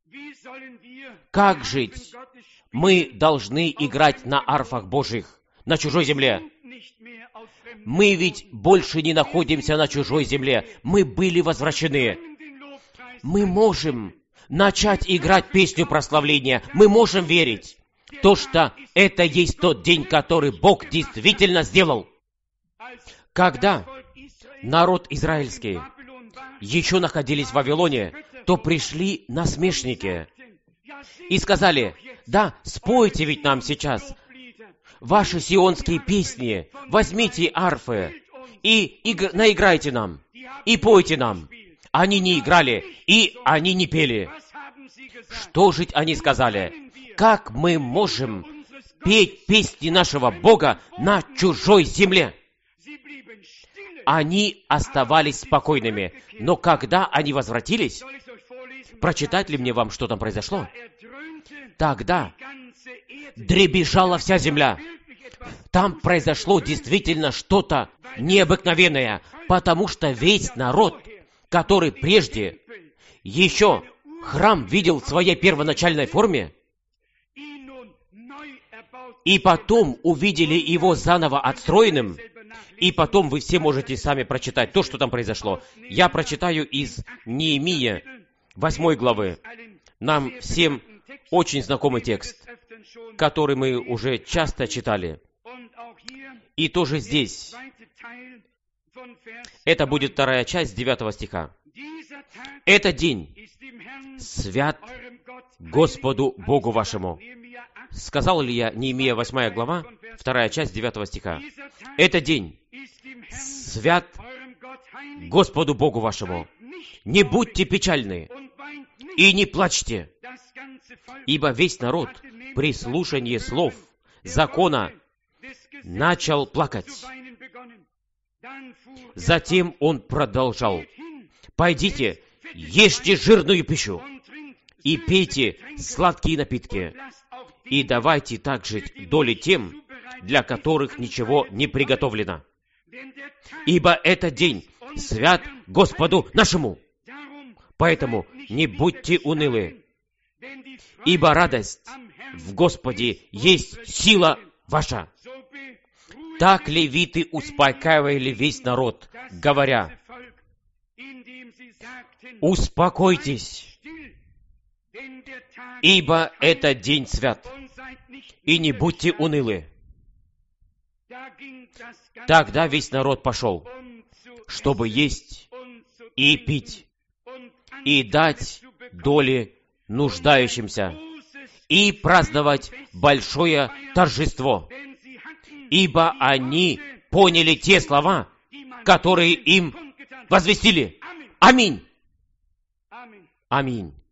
как жить? Мы должны играть на арфах Божьих, на чужой земле. Мы ведь больше не находимся на чужой земле. Мы были возвращены. Мы можем начать играть песню прославления. Мы можем верить в то, что это есть тот день, который Бог действительно сделал. Когда народ израильский еще находились в Вавилоне, то пришли насмешники и сказали: да, спойте ведь нам сейчас ваши сионские песни, возьмите арфы и игр... наиграйте нам, и пойте нам. Они не играли, и они не пели. Что же они сказали? Как мы можем петь песни нашего Бога на чужой земле? Они оставались спокойными, но когда они возвратились, прочитать ли мне вам, что там произошло? Тогда дребезжала вся земля. Там произошло действительно что-то необыкновенное, потому что весь народ, который прежде еще храм видел в своей первоначальной форме, и потом увидели его заново отстроенным, и потом вы все можете сами прочитать то, что там произошло. Я прочитаю из Неемия восьмой главы. Нам всем очень знакомый текст, который мы уже часто читали. И тоже здесь. Это будет вторая часть девятого стиха. «Этот день свят Господу Богу вашему». Сказал ли я Неемия восьмая глава, вторая часть девятого стиха? «Этот день свят Господу Богу вашему. Не будьте печальны и не плачьте, ибо весь народ при слушании слов закона начал плакать». Затем он продолжал: «Пойдите, ешьте жирную пищу и пейте сладкие напитки, и давайте также доли тем, для которых ничего не приготовлено. Ибо этот день свят Господу нашему. Поэтому не будьте унылы, ибо радость в Господе есть сила ваша». Так левиты успокаивали весь народ, говоря: «Успокойтесь, ибо это день свят, и не будьте унылы». Тогда весь народ пошел, чтобы есть и пить, и дать доли нуждающимся, и праздновать большое торжество, ибо они поняли те слова, которые им возвестили. Аминь. Аминь.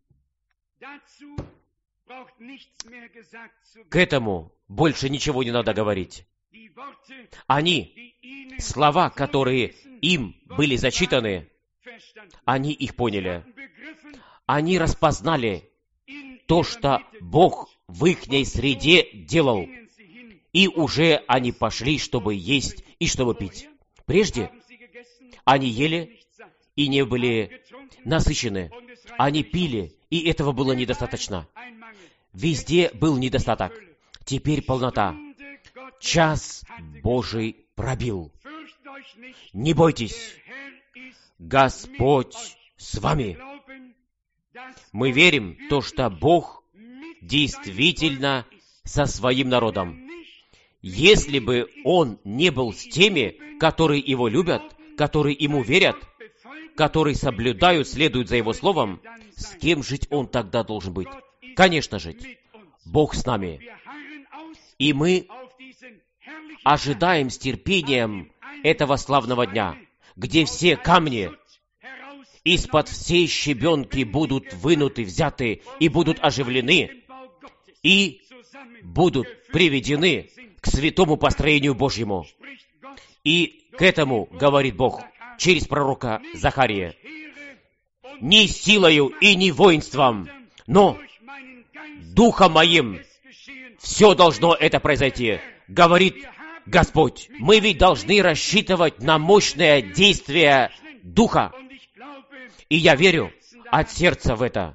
К этому больше ничего не надо говорить. Они, слова, которые им были зачитаны, они их поняли. Они распознали то, что Бог в ихней среде делал. И уже они пошли, чтобы есть и чтобы пить. Прежде они ели и не были насыщены. Они пили, и этого было недостаточно. Везде был недостаток. Теперь полнота. Час Божий пробил. Не бойтесь, Господь с вами. Мы верим в то, что Бог действительно со своим народом. Если бы Он не был с теми, которые Его любят, которые Ему верят, которые соблюдают, следуют за Его Словом, с кем жить Он тогда должен быть? Конечно же, Бог с нами. И мы ожидаем с терпением этого славного дня, где все камни из-под всей щебенки будут вынуты, взяты и будут оживлены, и будут приведены к святому построению Божьему. И к этому говорит Бог через пророка Захария: «Не силою и не воинством, но Духом Моим все должно это произойти, говорит Господь». Мы ведь должны рассчитывать на мощное действие Духа. И я верю от сердца в это.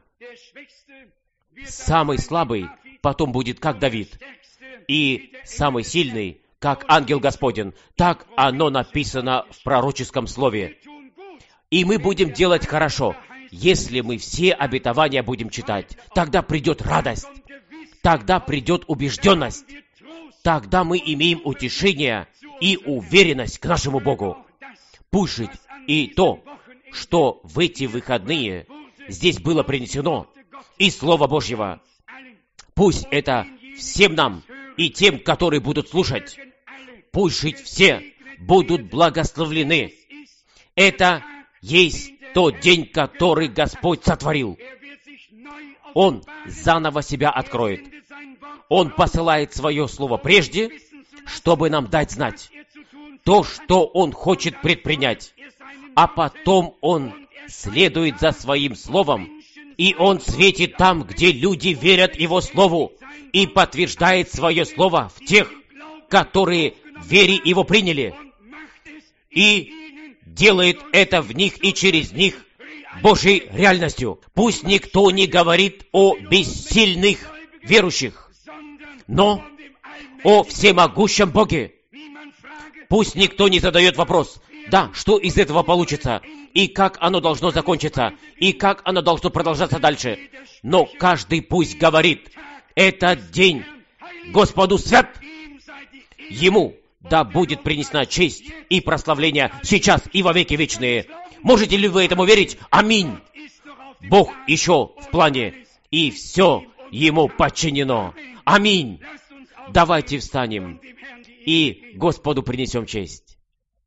Самый слабый потом будет как Давид, и самый сильный, как ангел Господень. Так оно написано в пророческом слове. И мы будем делать хорошо. Если мы все обетования будем читать, тогда придет радость, тогда придет убежденность, тогда мы имеем утешение и уверенность к нашему Богу. Пусть жить и то, что в эти выходные здесь было принесено из Слова Божьего, пусть это всем нам и тем, которые будут слушать, пусть жить все будут благословлены. Это есть тот день, который Господь сотворил. Он заново себя откроет. Он посылает свое слово прежде, чтобы нам дать знать то, что Он хочет предпринять. А потом Он следует за своим словом, и Он светит там, где люди верят Его слову, и подтверждает свое слово в тех, которые в вере Его приняли, и делает это в них и через них Божьей реальностью. Пусть никто не говорит о бессильных верующих, но о всемогущем Боге. Пусть никто не задает вопрос, да, что из этого получится, и как оно должно закончиться, и как оно должно продолжаться дальше. Но каждый пусть говорит, этот день Господу свят, Ему да будет принесена честь и прославление сейчас и во веки вечные. Можете ли вы этому верить? Аминь. Бог еще в плане, и все Ему подчинено. Аминь. Давайте встанем и Господу принесем честь.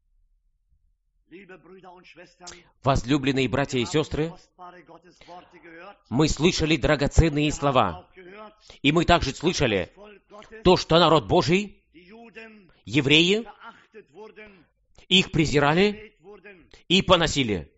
Возлюбленные братья и сестры, мы слышали драгоценные слова, и мы также слышали то, что народ Божий, евреи, их презирали и поносили.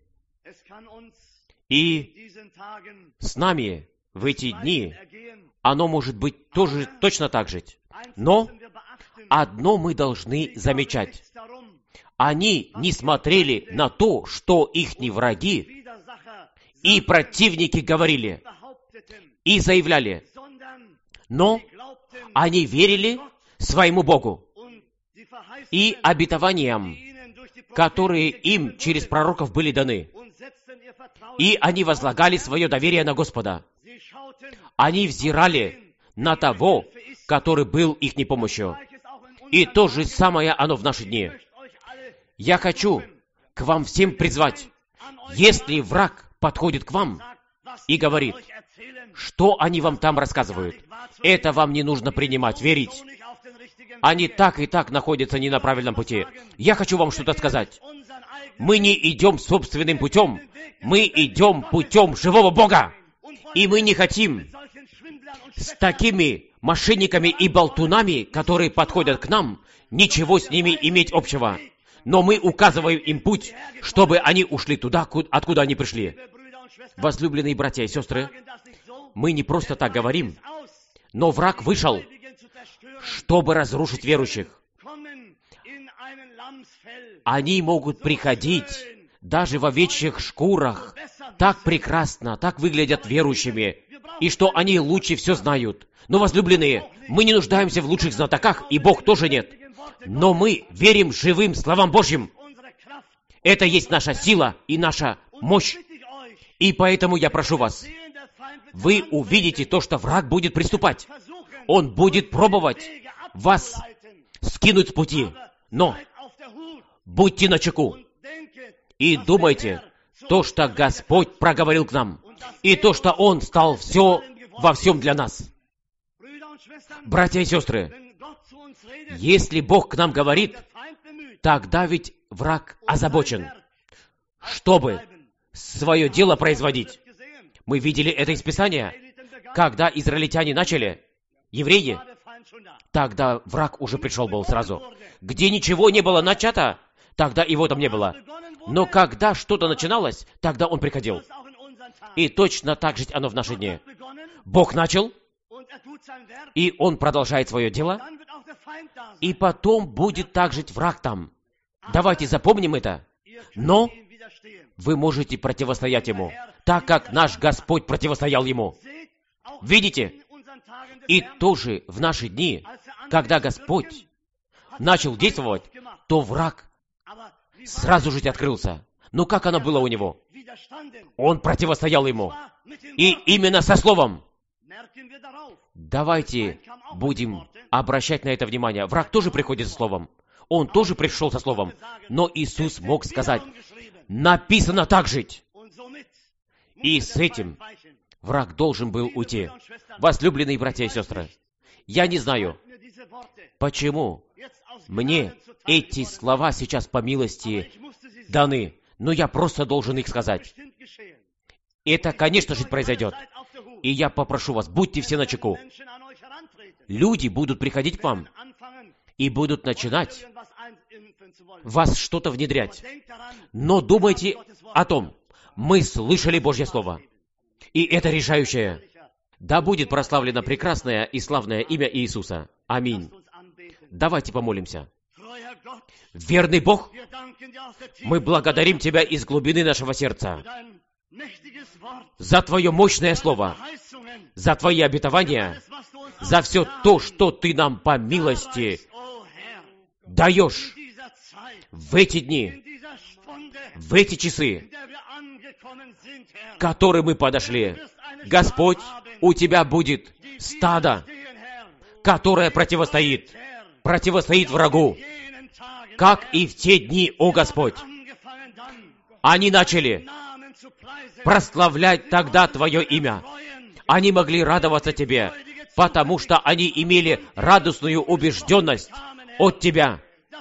И с нами в эти дни оно может быть тоже точно так же. Но одно мы должны замечать. Они не смотрели на то, что ихние враги и противники говорили и заявляли, но они верили своему Богу и обетованиям, которые им через пророков были даны. И они возлагали свое доверие на Господа. Они взирали на того, который был их помощью. И то же самое оно в наши дни. Я хочу к вам всем призвать, если враг подходит к вам и говорит, что они вам там рассказывают, это вам не нужно принимать, верить. Они так и так находятся не на правильном пути. Я хочу вам что-то сказать. Мы не идем собственным путем, мы идем путем живого Бога. И мы не хотим с такими мошенниками и болтунами, которые подходят к нам, ничего с ними иметь общего. Но мы указываем им путь, чтобы они ушли туда, откуда они пришли. Возлюбленные братья и сестры, мы не просто так говорим, но враг вышел, чтобы разрушить верующих. Они могут приходить даже в овечьих шкурах, так прекрасно, так выглядят верующими, и что они лучше все знают. Но, возлюбленные, мы не нуждаемся в лучших знатоках, и Бог тоже нет. Но мы верим живым словам Божьим. Это есть наша сила и наша мощь. И поэтому я прошу вас, вы увидите то, что враг будет приступать. Он будет пробовать вас скинуть с пути. Но будьте начеку и думайте то, что Господь проговорил к нам, и то, что Он стал все во всем для нас. Братья и сестры, если Бог к нам говорит, тогда ведь враг озабочен, чтобы свое дело производить. Мы видели это из Писания. Когда израильтяне начали, евреи, тогда враг уже пришел был сразу. Где ничего не было начато, тогда его там не было. Но когда что-то начиналось, тогда он приходил. И точно так же оно в наши дни. Бог начал, и Он продолжает свое дело, и потом будет также враг там. Давайте запомним это. Но вы можете противостоять ему, так как наш Господь противостоял ему. Видите? И тоже в наши дни, когда Господь начал действовать, то враг сразу же открылся. Ну как оно было у него? Он противостоял ему. И именно со словом. Давайте будем обращать на это внимание. Враг тоже приходит со словом. Он тоже пришел со словом. Но Иисус мог сказать, написано так жить. И с этим враг должен был уйти. Возлюбленные братья и сестры, я не знаю, почему мне эти слова сейчас по милости даны, но я просто должен их сказать. Это, конечно же, произойдет. И я попрошу вас, будьте все начеку. Люди будут приходить к вам и будут начинать вас что-то внедрять. Но думайте о том, мы слышали Божье Слово. И это решающее. Да будет прославлено прекрасное и славное имя Иисуса. Аминь. Давайте помолимся. Верный Бог, мы благодарим Тебя из глубины нашего сердца за Твое мощное Слово, за Твои обетования, за все то, что Ты нам по милости даешь в эти дни, в эти часы, к которым мы подошли. Господь, у Тебя будет стадо, которое противостоит, противостоит врагу, как и в те дни, о Господь. Они начали прославлять тогда Твое имя. Они могли радоваться Тебе, потому что они имели радостную убежденность от Тебя,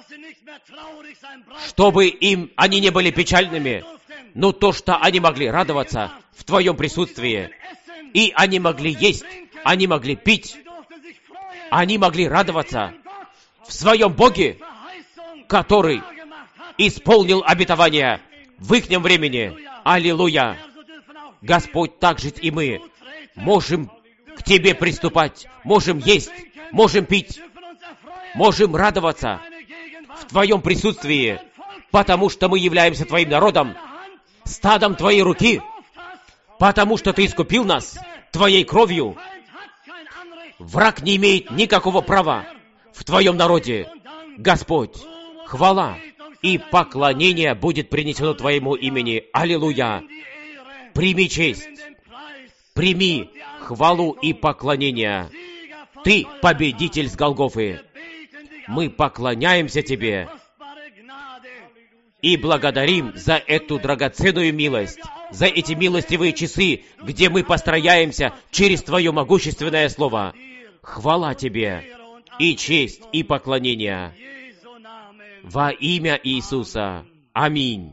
чтобы им они не были печальными, но то, что они могли радоваться в Твоем присутствии, и они могли есть, они могли пить, они могли радоваться в Своем Боге, который исполнил обетование в ихнем времени. Аллилуйя! Господь, так же и мы можем к Тебе приступать, можем есть, можем пить, можем радоваться в Твоем присутствии, потому что мы являемся Твоим народом, стадом Твоей руки, потому что Ты искупил нас Твоей кровью. Враг не имеет никакого права в Твоем народе. Господь, хвала и поклонение будет принесено Твоему имени. Аллилуйя! Прими честь, прими хвалу и поклонение. Ты победитель с Голгофы. Мы поклоняемся Тебе и благодарим за эту драгоценную милость, за эти милостивые часы, где мы построяемся через Твое могущественное Слово. Хвала Тебе и честь и поклонение во имя Иисуса. Аминь.